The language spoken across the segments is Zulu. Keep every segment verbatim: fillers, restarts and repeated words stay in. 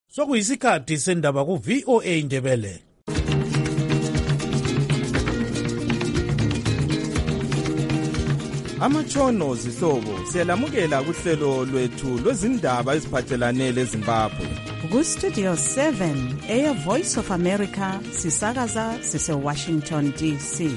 Sokuyisikhathi sendaba ku V O A Ndebele. Amatshono zihlobo siyalamukela kuhlelo lwethu lwezindaba eziphathelane leZimbabwe. Ku Studio seven, Air Voice of America, sisakaza sise Washington D C.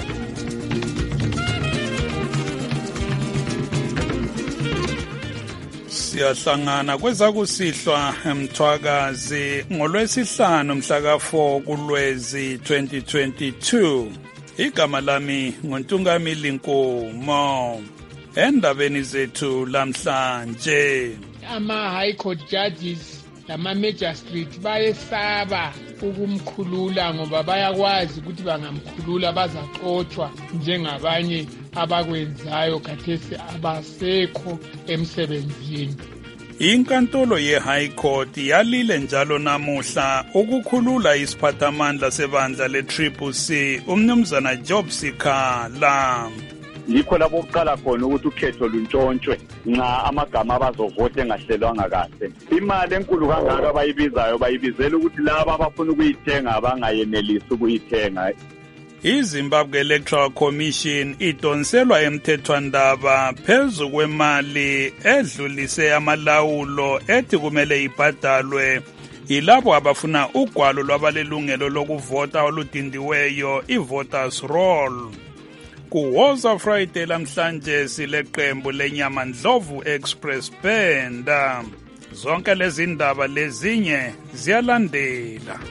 Siyahlangana kwezakusihlwa eMthwakazi ngolwesihlanu mhla ka four kuLwezi twenty twenty-two. Igama lami nguNtungamili Nkomo. Endabeni zethu lamhlanje, ama high court judges lama magistrate bayesaba ukumkhulula ngoba bayakwazi ukuthi bangamkhulula bazaxoxwa njengabanye abakwenzayo khathesi abasekho emsebenzini. Inkantolo ye-High Court yalile njalo namuhla ukukhulula isiphathamandla sebandla le-Triple C umnumzana Job Sikhala. Yikho lapho uqala khona ukuthi ukhetho luntshontshwe nxa amagama abazovote engahlelwanga kahle. Imali enkulu kangaka abayibizayo bayibizela ukuthi laba abafuna ukuyithenga abangayenelisi ukuyithenga. iZimbabwe Electoral Commission idonselwa emthethwandaba phezu kwemali edlulise amalawulo ethi kumele ibhadalwe yilabo abafuna ugwalo lwabalelungelo lokuvota oludindiweyo i-voters roll. Kuwoza Friday lamhlanje sileqembu lenyama Ndlovu Express Band. Zonke lezi ndaba lezinye ziyalandela.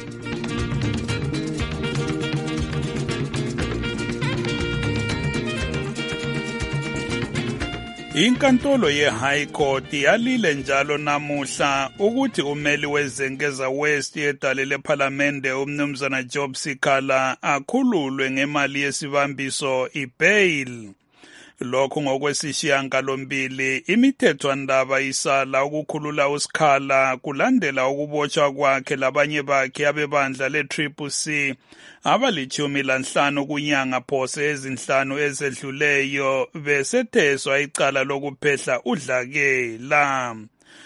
Inkantolo ye-High Court yalile njalo namuhla ukuthi umeli wezengeza West yedale lephalamende umnumzana Job Sikhala akhululwe ngemali yesibambiso i-bail. Lokho ngokwesishiyangalombili imithethwandaba isala ukukhulula uSikhala kulandela ukubotshwa kwakhe labanye bakhe abebandla le-Triple C abalitshumi lanhlanu kunyanga phose ezinhlanu ezedluleyo besetheswa icala lokuphehla udlakela.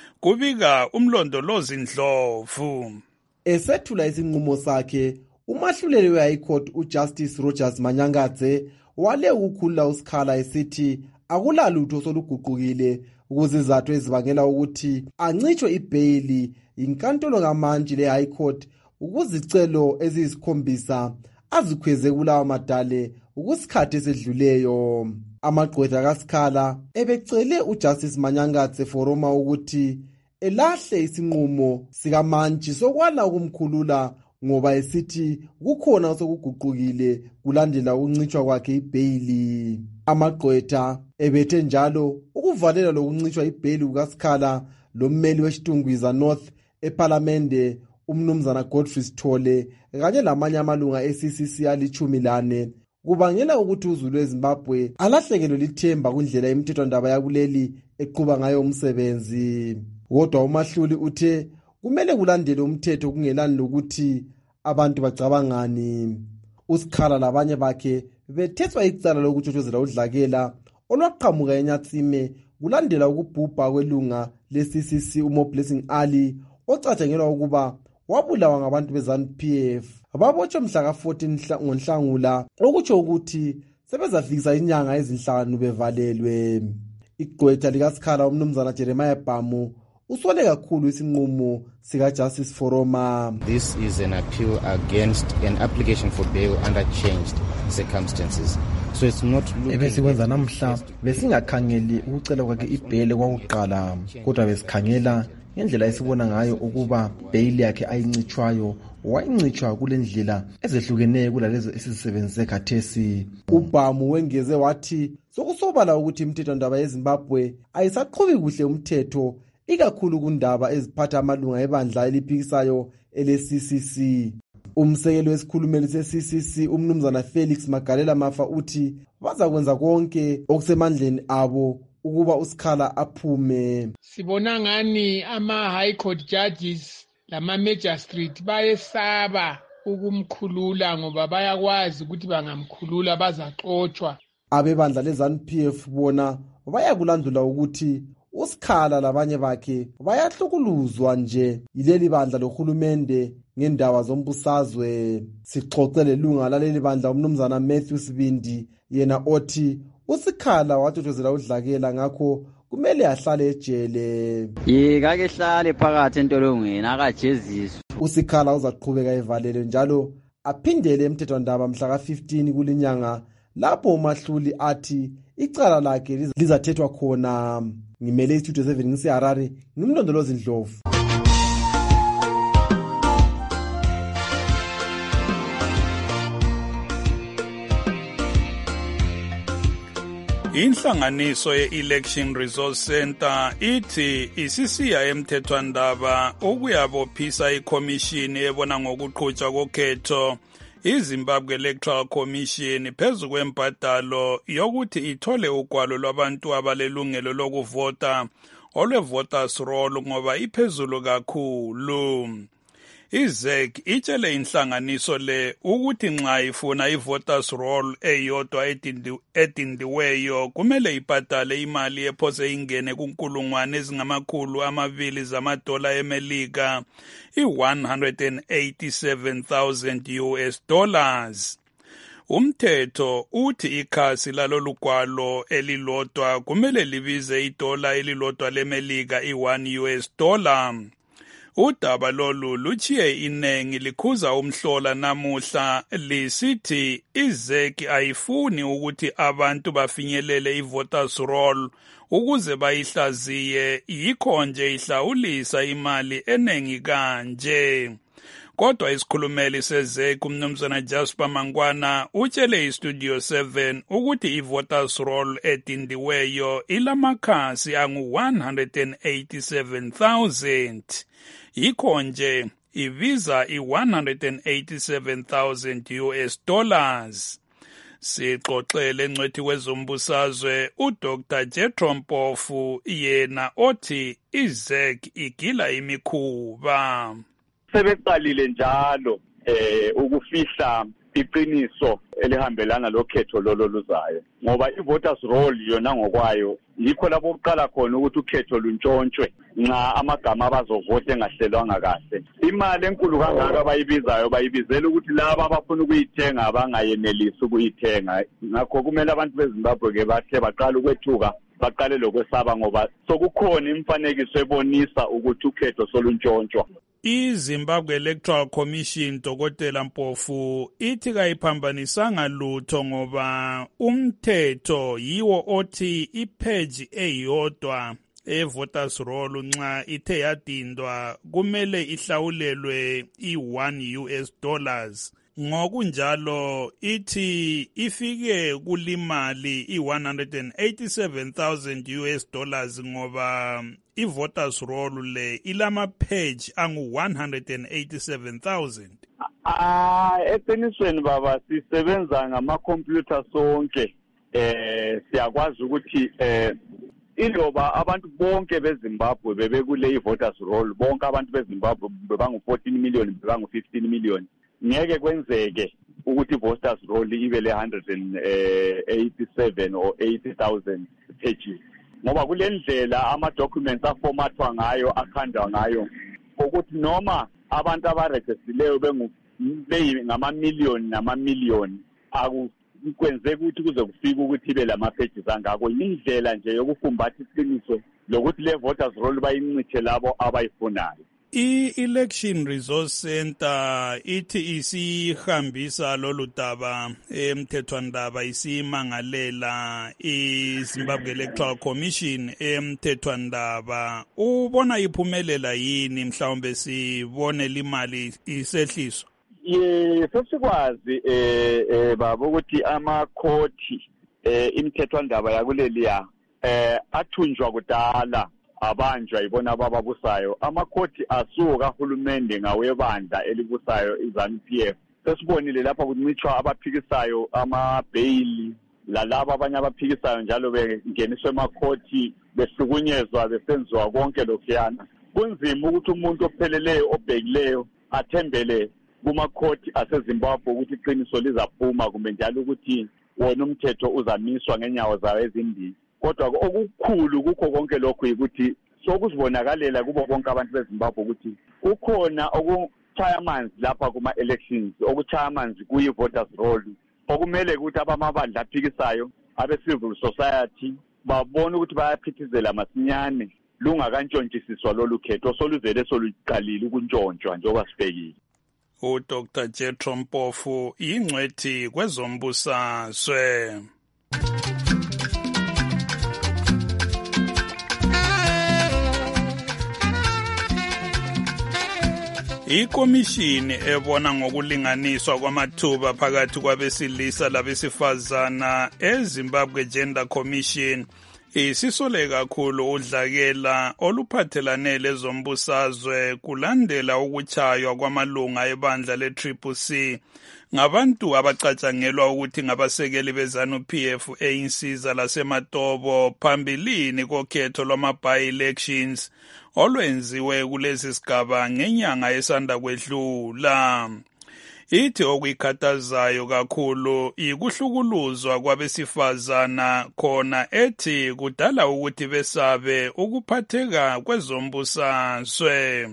Kubika umlondolozi Ndlovu. Esethula isinqumo sakhe, umahluleli we-High Court uJustice Rogers Manyangadze wale ukukhulula uSikhala esithi akulalutho soluguqukile ukuzizathu ezibangela ukuthi ancitshwe ibhayili inkantolo ngamanje le-High Court ukuzicelo eziyisikhombisa azikhweze kulawa madale ukusikhathi esedluleyo. Amagqwetha kaSikhala ebecele uJustice Manyangadze foroma ukuthi elahle isinqumo sikamantshi sokwala ukumkhulula ngoba esithi kukhona osokuguqukile kulandela ukuncitshwa kwakhe ibhayili. Amagqwetha ebethe njalo ukuvalela lokuncitshwa ibhayili kukaSikhala lommeli weShtungwiza North ePhalamende umnumzana Godfrey Sithole kanye lamanye amalunga e-C C C alichumi lane kubangela ukuthi uzulu weZimbabwe alahlekelwe lithemba kundlela imithethwandaba yakuleli eqhuba ngayo umsebenzi. Kodwa umahluli uthe kumele kulandele umthetho kungelani lokuthi abantu bacabangani. uSikhala labanye bakhe bethethwa icala lokutshotshozela udlakela olwaqhamuka eNyatsime kulandela ukubhubha kwelunga le-C C C uMoblessing Ali ocatshangelwa ukuba wabulawa ngabantu beZANU P F. Babotshwe mhla ka fourteen ngoNhlangula okutsho ukuthi sebezafikisa inyanga ezinhlanu bevalelwe. Igqwetha likaSikhala umnumzana Jeremiah Bhamu usole kakhulu isinqumo sika Justice Foroma. This is an appeal against an application for bail under changed circumstances. So it's not ebesikwenza namhla besingakhangeli ukucela kwakhe ibhele kwakuqala kodwa besikhangela ngendlela esibona ngayo ukuba bail yakhe ayincitshwayo wayincitshwa kule ndlela ezehlukeneyo kulalezo esizisebenzise khathesi. uBhamu wengeze wathi sokusobala ukuthi imithethwandaba yeZimbabwe ayisaqhubi kuhle umthetho ikakhulu kundaba eziphatha amalunga ebandla eliphikisayo ele-C C C. Umsekeli wesikhulumeli se-C C C umnumzana Felix Magalela Mafa uthi bazakwenza konke okusemandleni abo ukuba uSikhala aphume. Sibona ngani ama high court judges lama magistrate bayesaba ukumkhulula ngoba bayakwazi ukuthi bangamkhulula bazaxoxwa. Abebandla leZANU P F bona bayakulandula ukuthi uSikhala labanye bakhe bayahlukuluzwa nje yileli bandla lohulumende ngendaba zombusazwe. Sixoxele lunga laleli bandla umnumzana Matthew Sibindi, yena othi uSikhala wathothozela udlakela ngakho kumele ahlale ejele. Yikake hlale phakathi entolongweni akajeziswa. uSikhala uzaqhubeka evalelwe njalo aphindele emthethwandaba mhla ka fifteen kulinyanga lapho uMahluli athi icala lakhe lizathethwa khona. Ngimele istudio seven ngisiHarare, ngimlondolozi Ndlovu. Inhlanganiso ye-Election Resource Center ithi isisiya emthethwandaba ukuyabophisa ikhomishini ebona ngokuqhutshwa kokhetho iZimbabwe Electoral Commission phezu kwembadalo yokuthi ithole ugwalo lwabantu abalelungelo lokuvota olwe-voters roll ngoba iphezulu kakhulu. I-Z E C itshele inhlanganiso le ukuthi nxa ifuna i-voters roll eyodwa edindiweyo kumele ibhadale imali ephose ingene kunkulungwane ezingamakhulu amabili zamadola eMelika, i-one hundred eighty-seven thousand U S dollars. Umthetho uthi ikhasi lalolugwalo elilodwa kumele libize idola elilodwa leMelika i-one U S dollar. Udaba lolu luchiye inengi likhuza umhlola namuhla lisithi i-Z E C ayifuni ukuthi abantu bafinyelele i-voters roll ukuze bayihlaziye, yikho nje ihlawulisa imali enengi kanje. Kodwa isikhulumeli se-Z E C umnumzana Jasper Mangwana utshele iStudio seven ukuthi i-voters roll edindiweyo ilamakhasi angu one hundred eighty-seven thousand. Yikho nje ibiza i-one hundred eighty-seven thousand U S dollars. Sixoxele ngcwethi wezombusazwe uDoctor Jethro Mpofu, yena othi i-Z E C igila imikhuba. Sebeqalile njalo eh ukufihla iqiniso elihambelana lokhetho lolo luzayo, ngoba i-voters roll yona ngokwayo yikho lapho uqala khona ukuthi ukhetho luntshontshwe nxa amagama abazovota engahlelwanga kahle. Imali enkulu kangaka bayibizayo bayibizela ukuthi laba abafuna ukuyithenga abangayenelisi ukuyithenga. Ngakho kumele abantu beZimbabwe ke bathe baqala ukwethuka, baqale lokwesaba ngoba sokukhona imfanekiso ebonisa ukuthi ukhetho soluntshontshwa. iZimbabwe Electoral Commission Dokotela Mpofu ithi kayiphambanisanga lutho ngoba umthetho yiwo othi ipage eyodwa e-voters roll nxa ithe yadindwa kumele ihlawulelwe i-one U S dollars. Ngokunjalo ithi ifike kulimali i-one hundred eighty-seven thousand U S dollars ngoba i-voters roll le ilama page angu one hundred eighty-seven thousand. Ah, eqinisweni baba sisebenza ngama-computer sonke. Eh siyakwazi ukuthi eh iloba abantu bonke beZimbabwe bebekule i-voters roll, bonke abantu beZimbabwe bebangu fourteen million, bebangu fifteen million. Ngeke kwenzeke ukuthi i-voters roll ibe le one hundred eighty-seven or eighty thousand pages. Ngoba kule ndlela ama-documents aformathwa ngayo, akhandwa ngayo, ukuthi noma abantu abarejistileyo beyi ngama-million nama-million, akukwenzeki ukuthi kuze kufike ukuthi ibe lama-pages angako. Yindlela nje yokufumbatha iqiniso lokuthi le voters roll bayincithe labo abayifunayo. I-Election Resource Center ithi isihambisa lolu daba emthethwandaba isimangalela iZimbabwe Electoral Commission emthethwandaba. Ubona iphumelela yini mhlawumbe sibone limali isehliswa? Ye sesikwazi eh eh baba ukuthi amakhoti eh imthethwandaba yakuleliya eh athunjwa kudala abanjwa ibona ababusayo. Amakhoti asuka kahulumende ngawebandla elibusayo iZANU-P F. Sesibonile lapha kuncitshwa abaphikisayo ama-bail lalabo abanye abaphikisayo njalo bengeniswe emakhoti behlukunyezwa besenziwa konke lokhuyana. Kunzima ukuthi umuntu opheleleyo obhekileyo athembele kumakhoti aseZimbabwe ukuthi iqiniso lizaphuma kumbe njalo ukuthi wona umthetho uzamiswa ngenyawo zayo ezimbili. kodwa okukhulu kukho konke lokhu ukuthi sokuzibonakalela kubo bonke abantu beZimbabwe ukuthi kukhona okuchaya amanzi lapha kuma-elections, okuchaya amanzi kuyi-voters roll, okumele ukuthi abamabandla aphikisayo abe-civil society babone ukuthi bayaphithizela masinyane lungakantshontshisiswa lolu khetho soluvele soluqalile ukuntshontshwa njengoba sibhekile. uDr Jethro Mpofu yingcwethi kwezombusazwe. Ikomishini ebona ngokulinganiswa kwamathuba phakathi kwabesilisa labesifazana eZimbabwe Gender Commission isisole kakhulu udlakela oluphathelane lezombusazwe kulandela ukuchaywa kwamalunga ebandla le-Triple C ngabantu abacatshangelwa ukuthi ngabasekeli beZANU-P F einsiza laseMatobo phambilini kokhetho lwama-by-elections olwenziwe kulezi sigaba ngenyanga esanda kwedlula. Ithi okuyikhathazayo kakhulu ikuhlukuluzwa kwabesifazana khona ethi kudala ukuthi besabe ukuphatheka kwezombusazwe.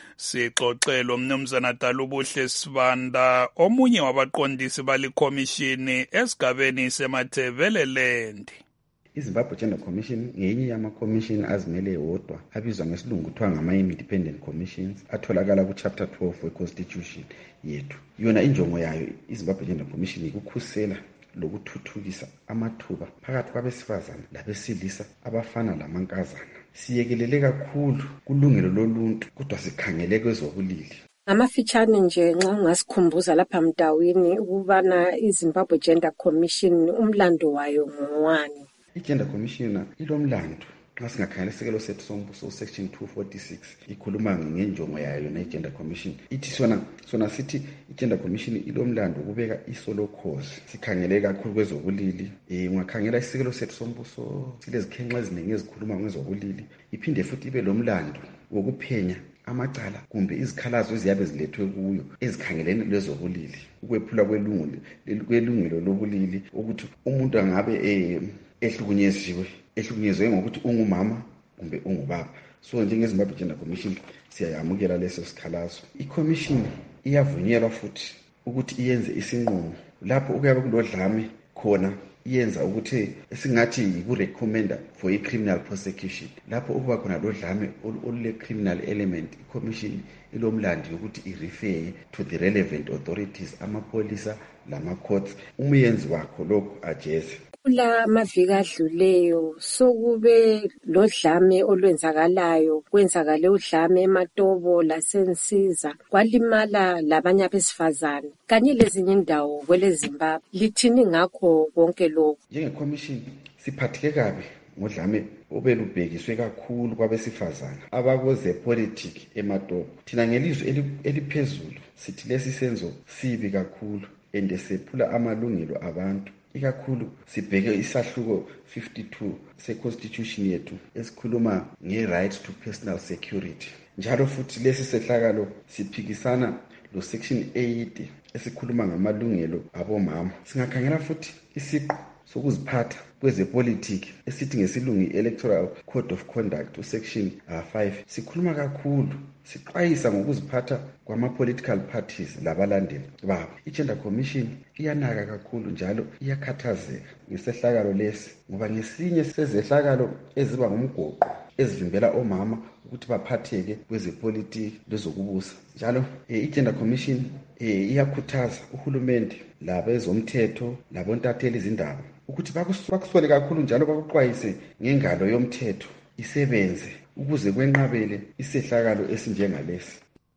Sixoxelo Mnumzana Dalubuhle Sibanda, omunye wabaqondisi balikhomishini esigabeni seMathebeleland. iZimbabwe Gender Commission ngenye yama-commission azimele wodwa abizwa ngesilungu kuthiwa ngama-independent commissions atholakala ku-chapter twelve we-constitution yethu. Yona injongo yayo iZimbabwe Gender Commission ikukhusela lokuthuthukisa amathuba phakathi kwabesifazana labesilisa, abafana lamankazana. Siyekelele kakhulu kulungelo loluntu kodwa sikhangele kwezobulili. Amafitshane nje nxa ungasikhumbuza lapha mdawini ukubana iZimbabwe Gender Commission umlando wayo ngowani? I-Gender Commission ilomlando nxa singakhangela isekelo sethu sombuso section two forty-six ikhuluma ngenjongo yayo na i-Gender Commission. Ithi sona sona sithi i-Gender Commission ilomlando ukubeka isolo cause. Sikhangele kakhulu kwezobulili. Eh ungakhangela isekelo sethu sombuso silezikhenxa eziningi ezikhuluma ngezobulili. Iphinde futhi ibe lomlando wokuphenya amacala kumbe izikhalazo eziyabe zilethwe kuyo ezikhangelene lezobulili, ukwephula kwelungelo kwelungelo lobulili ukuthi umuntu angabe eh ehlukunyeziwe ehlukunyezwe ngokuthi ungumama kumbe ungubaba. So njengeZimbabwe Gender Commission siyayamukela leso sikhalazo. I-commission iyavunyelwa futhi ukuthi iyenze isinqumo lapho ukuyabe kulodlame khona, iyenza ukuthi esingathi yiku-recommenda for i-criminal prosecution. Lapho ukuba khona lodlame olule-criminal element, i-commission ilomlando yokuthi i-refer to the relevant authorities, amapolisa lama-courts, umuyenzi wakho lokhu ajeze. Kula maviki adluleyo sokube lodlame olwenzakalayo, kwenzakale udlame eMatobo laseNsiza, kwalimala labanye abesifazane kanye lezinye indawo kwele Zimbabwe. Lithini ngakho konke lokho? Njenge-commission siphatheke kabi ngodlame obelubhekiswe kakhulu kwabesifazana abakozepolitiki eMatobo. Thina ngelizwi eliphezulu sithi lesi senzo sibi kakhulu ende sephula amalungelo abantu. Ikakhulu sibheke isahluko fifty-two se-constitution yethu esikhuluma nge-right to personal security. Njalo futhi lesi sehlakalo siphikisana lo section eighty esikhuluma ngamalungelo abomama. Singakhangela futhi isiqu sokuziphatha kwezepolitiki esithi ngesilungu Electoral Code of Conduct usection five sikhuluma kakhulu siqwayisa ngokuziphatha kwama-political parties labalandeli babo. I-Gender Commission iyanaka kakhulu njalo iyakhathazeka ngesehlakalo lesi ngoba ngesinye sezehlakalo eziba ngumgoqo ezivimbela omama ukuthi baphatheke kwezepolitiki lezokubusa. Njalo i-Gender Commission iyakhuthaza uhulumende labezomthetho labontatheli izindaba ukuthi bakusole kakhulu njalo bakuqwayise ngengalo yomthetho isebenze ukuze kwenqabele isehlakalo esinjengalesi.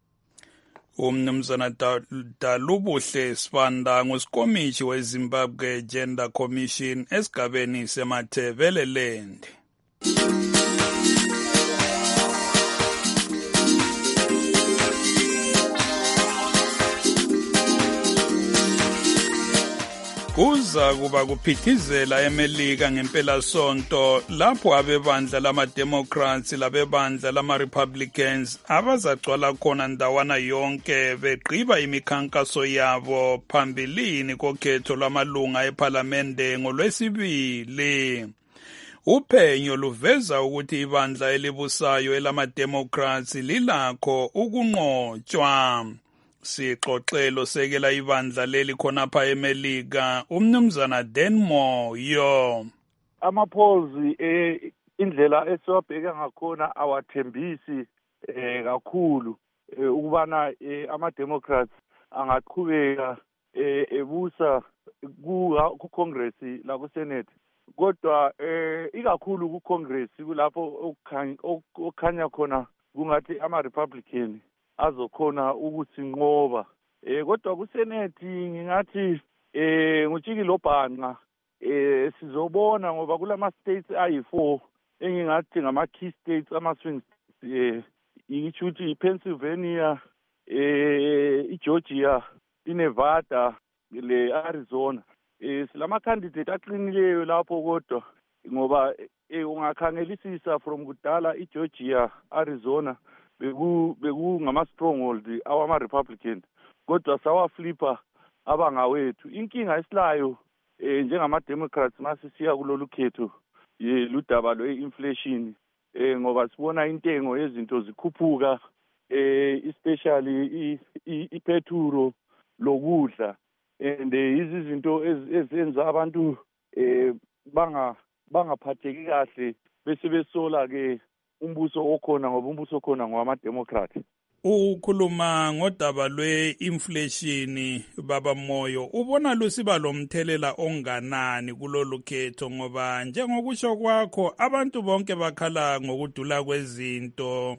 Umnumzana Dalubuhle Sibanda ngusikomishi weZimbabwe Gender Commission esigabeni seMathebeleland. Kuza kuba kuphithizela eMelika ngempela sonto lapho abebandla lama-Democrats labebandla lama-Republicans abazagcwala khona ndawana yonke begqiba imikhankaso yabo phambilini kokhetho lwamalunga ePhalamende ngolwesibili. Uphenyo luveza ukuthi ibandla elibusayo elamademocrats lilakho ukunqotshwa. Sixoxelo sekela ibandla leli khonapha eMelika umnumzana Denmore yo. Amaphozi eh indlela esiwabheka ngakhona awathembisi eh kakhulu ukubana ama Democrats angaqhubeka ebusa ku Congress la ku Senate. Kodwa eh ikakhulu ku Congress kulapho okukhanya khona kungathi ama Republican azokhona ukuthi nqoba. Eh kodwa ku Senate ngingathi eh nguTshiki Lobhanqa eh sizobona ngoba kulama states ayi four engingathi ngama key states ama swing states eh ichuthi iPennsylvania eh iGeorgia iNevada le Arizona eh silama candidate aqinileyo lapho kodwa ngoba ungakhangelisisa from kudala iGeorgia Arizona beku beku ngama stronghold awama Republican kodwa sawa flipper abangawethu inkinga esilayo eh njengama Democrats masisiya kulolu khetho ludaba lwe-inflation eh ngoba sibona intengo yezinto zikhuphuka eh especially ipetrol lokudla and izizinto ezenza abantu eh banga bangaphatheki kahle bese besola ke umbuso okhona ngoba umbuso okhona ngowama Democrat. Ukhuluma ngodaba lwe-inflation baba Moyo ubona lusiba lomthelela onganani kulolu khetho ngoba njengokusho kwakho abantu bonke bakhala ngokudula kwezinto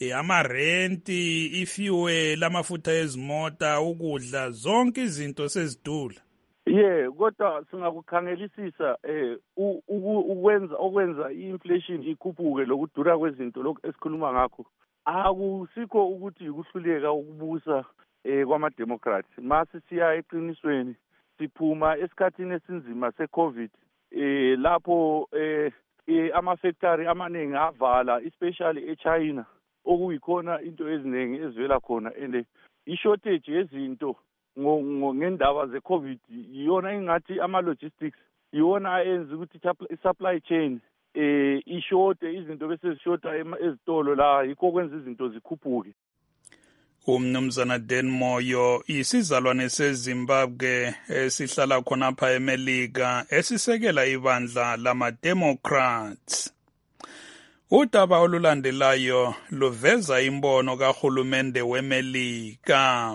amarenti ifuel amafutha ezimota ukudla zonke izinto sezidula. Yeah kodwa singakukhangelisisa eh ukwenza okwenza i-inflation ikhuphuke lokudura kwezinto lokho esikhuluma ngakho akusikho ukuthi ukuhluleka ukubusa eh kwama Democrats mase siya eqinisweni siphuma esikhathini esinzima seCovid eh lapho eh ama factory amaningi avala especially eChina okuyikhona into eziningi ezivela khona and i shortage yezinto ngendaba zeCovid iyona ingathi ama logistics iyona ayenza ukuthi supply chain eh ishorte izinto bese zishota ezitolo la yikho kwenza izinto zikhuphuke. Umnumzana Denmore yo isizalwane seZimbabwe esihlala khonapha eMelika esisekela ibandla lama Democrats. Udaba olulandelayo luveza imbono kahulumende weMelika.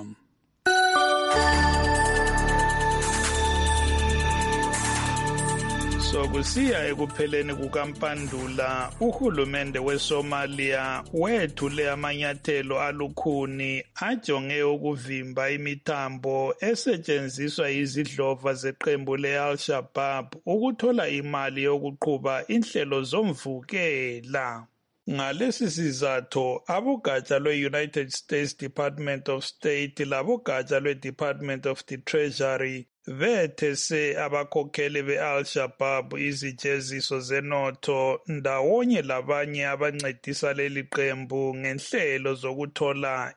Sokusiya ekupheleni kukaMpandula uhulumende weSomalia wethule amanyathelo alukhuni ajonge ukuvimba imithambo esetshenziswa izidlova zeqembu le-Al-Shabaab ukuthola imali yokuqhuba inhlelo zomvukela. Ngalesi sizatho abogatsha lwe-United States Department of State labogatsha lwe-Department of the Treasury vethese abakhokheli be-Al-Shabaab izijeziso zenotho ndawonye labanye abancedisa leli qembu ngenhlelo zokuthola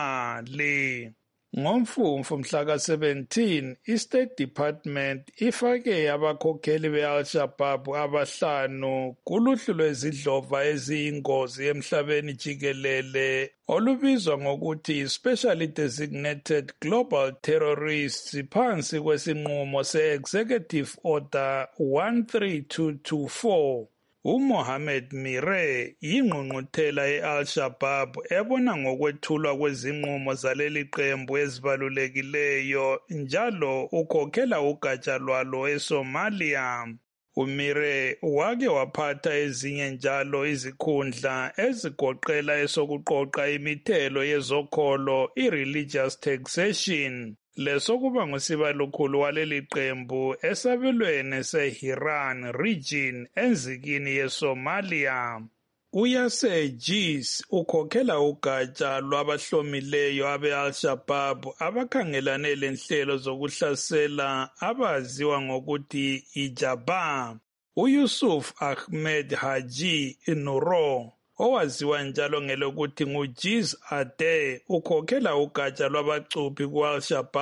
imali. Ngomfumfu mhla ka seventeen iState Department ifake abakhokheli be-Al-Shabaab abahlanu kuluhlu lwezidlova eziyingozi emhlabeni jikelele olubizwa ngokuthi Specially Designated Global Terrorists phansi kwesinqumo se-Executive Order one three two two four. uMohammed Mire yingqungquthela ye-Al-Shabaab ebona ngokwethulwa kwezinqumo zaleli qembu ezibalulekileyo njalo ukhokhela ugatsha lwalo eSomalia. uMire wake waphatha ezinye njalo izikhundla ezigoqela esokuqoqa imithelo yezokholo i-religious taxation lesokuba ngusibalukhulu waleli qembu esabelweni seHiran region enzikini yeSomalia. uYasser Jis ukhokhela ugatsha lwabahlomileyo abe-Al-Shabaab abakhangelane lenhlelo zokuhlasela abaziwa ngokuthi iJabha. uYusuf Ahmed Haji Nuro owaziwa njalo ngelokuthi nguJiz Ade ukhokhela ugatsha lwabacuphi ku-Al-Shabaab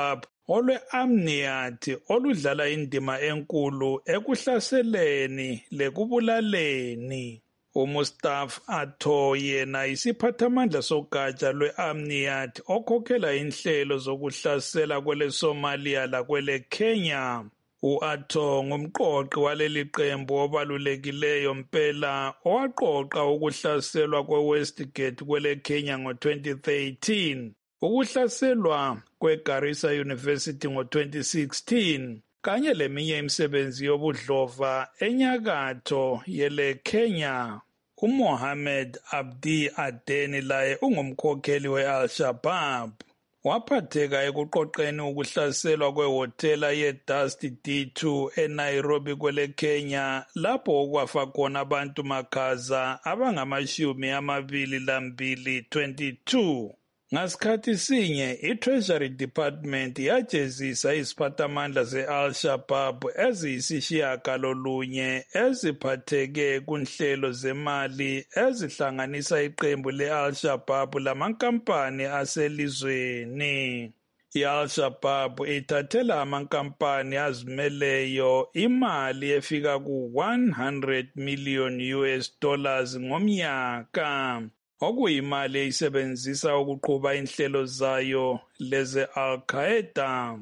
olwe-Amniyat oludlala indima enkulu ekuhlaseleni lekubulaleni. uMustafa Atho yena isiphathamandla sogatsha lwe-Amniyat okhokhela inhlelo zokuhlasela kwele Somalia lakwele Kenya. U-Atho ngumqoqi waleli qembu obalulekileyo mpela owaqoqa ukuhlaselwa kwe-Westgate kwele Kenya ngo-twenty thirteen, ukuhlaselwa kwe-Garissa University ngo-twenty sixteen, kanye leminye imisebenzi yobudlova enyakatho yele Kenya. uMohammed Abdi Adeni laye ungumkhokheli we-Al-Shabaab. Waphatheka ekuqoqeni ukuhlaselwa kwehotela ye-Dusty D two eNairobi kwele Kenya lapho okwafa khona abantu makhaza abangamashumi amabili lambili twenty-two. Ngasikhathi sinye i-Treasury Department yajezisa iziphathamandla ze-Al-Shabaab eziyisishiyagalolunye eziphatheke kunhlelo zemali ezihlanganisa iqembu le-Al-Shabaab lamankampani aselizweni. I-Al-Shabaab ithathela amankampani azimeleyo imali efika ku-one hundred million U S dollars ngomnyaka. okuyimali eyisebenzisa ukuqhuba inhlelo zayo leze Al-Qaeda.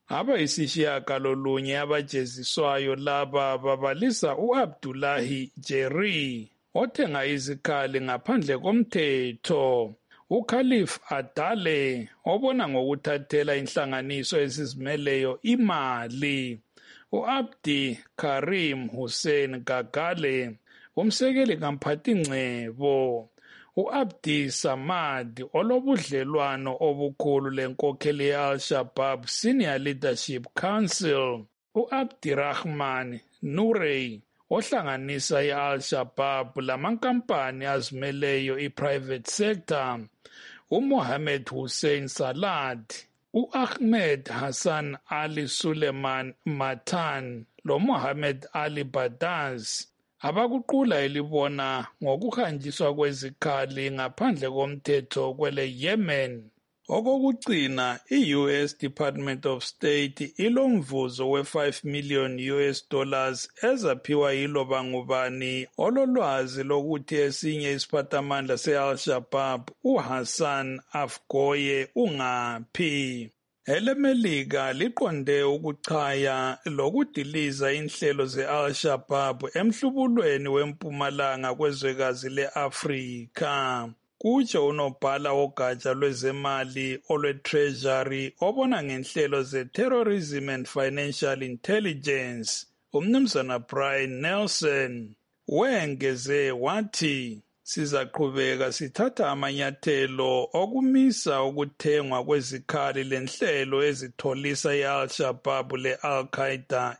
Abayisishiyagalolunye abajeziswayo laba babalisa u-Abdullahi Jerry, othenga izikhali ngaphandle komthetho, uKhalif Adale, obona ngokuthathela inhlanganiso ezizimeleyo imali, u-Abdi Karim Hussein Gagale, umsekeli kamphathingcebo, u-Abdi Samad olobudlelwano obukhulu lenkokheli ye-Al-Shabaab Senior Leadership Council, u-Abdirahman Nurey ohlanganisa i-Al-Shabaab lamankampani azimeleyo i-private sector, uMohammed Hussein Salad, u-Ahmed Hassan Ali Suleiman Matan lo-Mohammed Ali Badaz, abakuqula elibona ngokuhanjiswa kwezikhali ngaphandle komthetho kwele Yemen. Okokugcina, i-U S Department of State ilomvuzo we-five million U S dollars ezaphiwa yiloba ngubani ololwazi lokuthi esinye isiphathamandla se-Al-Shabaab uHassan Afgoye ungaphi. EleMelika liqonde ukuchaya lokudiliza inhlelo ze-Al-Shabaab emhlubulweni wempumalanga kwezwekazi le-Afrika. Kutsho unobhala wogatsha lwezemali olwe-Treasury obona ngenhlelo ze-Terrorism and Financial Intelligence, uMnumzana Brian Nelson. Wengeze wathi, sizaqhubeka sithatha amanyathelo okumisa ukuthengwa kwezikhali lenhlelo ezitholisa i-Al-Shabaab le-Al-Qaeda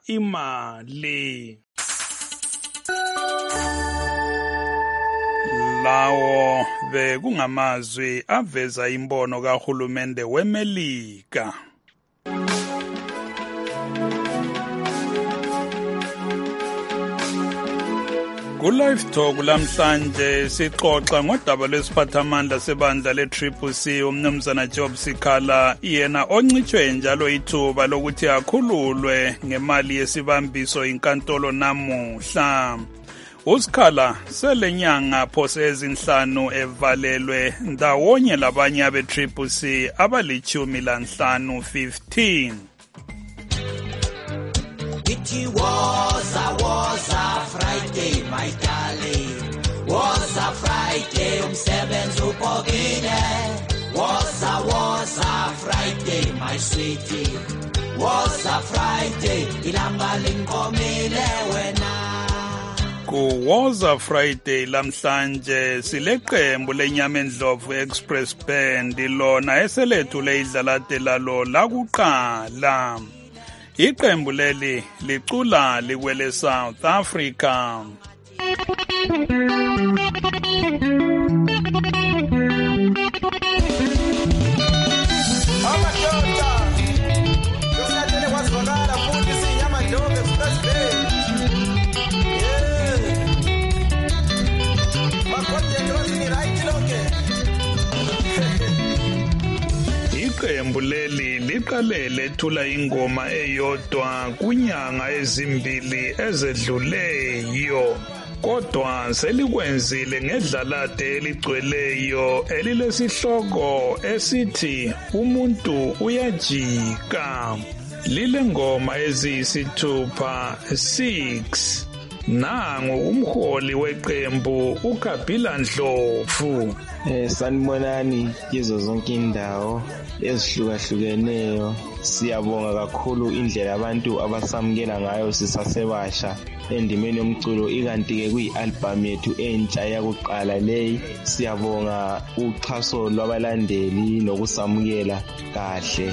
imali. Lawo bekungamazwi aveza imbono kahulumende weMelika. Ku-Live Talk lamhlanje sixoxa ngodaba lwesiphathamandla sebandla le-Triple C uMnumzana Job Sikhala, yena oncitshwe njalo ithuba lokuthi akhululwe ngemali yesibambiso inkantolo namuhla. uSikhala selenyanga phose ezinhlanu evalelwe ndawonye labanye abe-Triple C abalichumi lanhlanu fifteen. It was a, was a Friday, my darling. Was a Friday, umsebenzi upokile. Was a, was a Friday, my sweetie. Was a Friday, ilanga linkomile wena. Ku was a Friday lamhlanje sileqembu lenyama endlovu Express Band lona eselethu leidlalate lalo lakuqala. Iqembu leli licula likwele South Africa. iqembu leli liqale lethula ingoma eyodwa kunyanga ezimbili ezedluleyo kodwa selikwenzile ngedlalade eligcweleyo elilesihloko esithi umuntu uyajika. Lile ngoma eziyisithupha six. Nangu umholi weqembu uKabila Ndlovu. Eh sanibonani kizo zonke indawo ezihlukahlukeneyo. Siyabonga kakhulu indlela abantu abasamukela ngayo sisasebasha endimeni yomculo ikanti ke kuyi-album yethu entsha yakuqala leyi. Siyabonga uxhaso lwabalandeli nokusamukela kahle.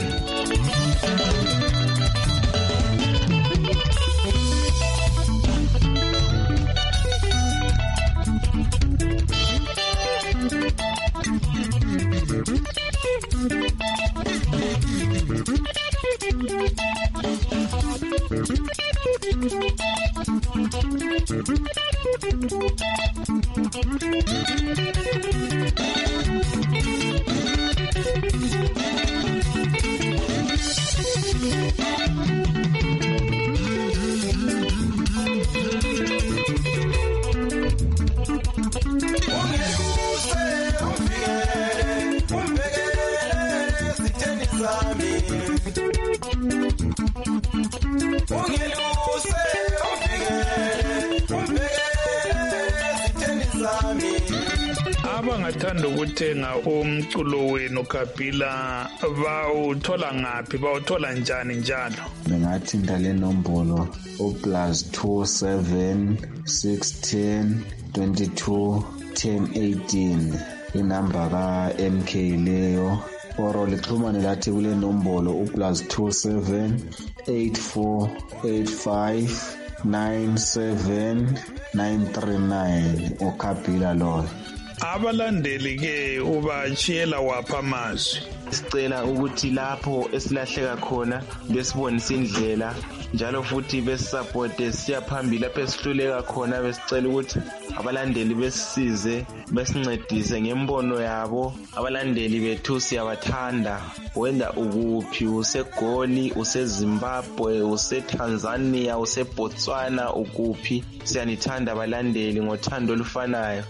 Abangathanda ukuthenga umculo wenu Kabila bawuthola ngaphi, bawuthola njani njalo? Bengathi ndale nombolo o plus two seven six ten twenty-two ten eighteen inamba ka M K leyo. Oro lixhumane lathi kule nombolo u plus two seven eight four eight five nine seven nine three nine uKabila lo. Abalandeli ke ubachiyela wapha amazwi. Sicela ukuthi lapho esilahleka khona besibonisa indlela njalo futhi besisupport siyaphambili lapho esihluleka khona besicela ukuthi abalandeli besisize besincedise ngembono yabo. Abalandeli bethu siyabathanda wenda ukuphi useGoli useZimbabwe useTanzania useBotswana ukuphi siyanithanda abalandeli ngothando olufanayo.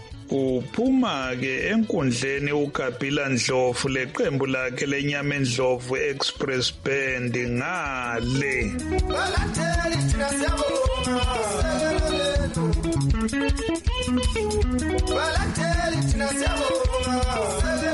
Uphuma ke enkundleni uKabila Ndlovu leqembu lakhe lenyama endlovu Express Band ngale. Balandeli thina siyabonga. Balandeli thina siyabonga.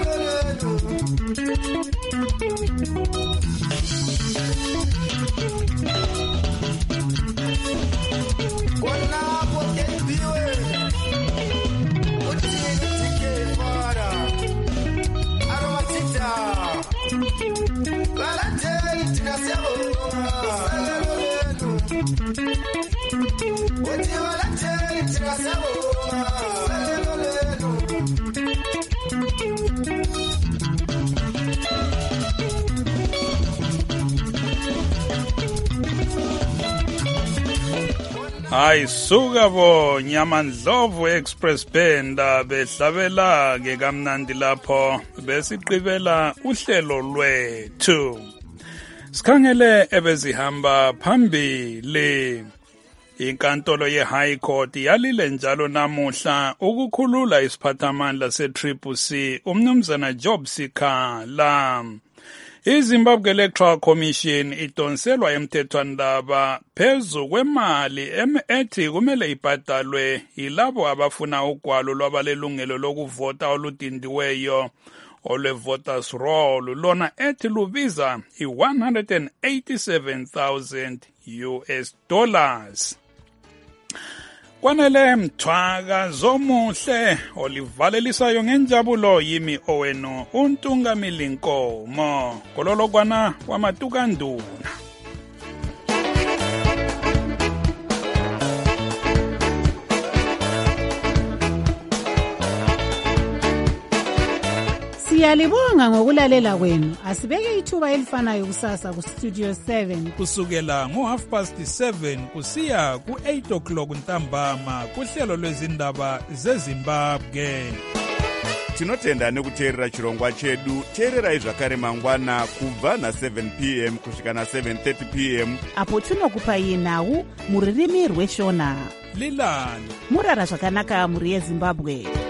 Hayi suka bo nyama ndlovu Express Band behlabela ke kamnandi lapho besiqibela uhlelo lwethu. Sikhangele ebezihamba phambili. Inkantolo ye-High Court yalile njalo namuhla ukukhulula isiphathamandla se-Triple C umnumzana Job Sikhala. iZimbabwe Electoral Commission idonselwa emthethwandaba phezu kwemali ethi kumele ibhadalwe yilabo abafuna ugwalo lwabalelungelo lokuvota oludindiweyo olwe-voters roll lona ethi lubiza i-one hundred eighty-seven thousand U S dollars. Kwanele mthwaka zomuhle olivalelisayo ngenjabulo yimi owenu uNtungamili Nkomo kololokwana wamatukanduna. Siyalibonga ngokulalela kwenu. Asibeke ithuba elifanayo kusasa ku Studio seven kusukela ngo half past seven kusiya ku eight o'clock ntambama kuhlelo lwezindaba zeZimbabwe. tinotenda nekuteerera chirongwa chedu. Teererai zvakare mangwana kubva na-seven p m kusvika na-seven thirty p m apo tinokupai nhau muririmi rweshona. Lilani murara zvakanaka muri yeZimbabwe.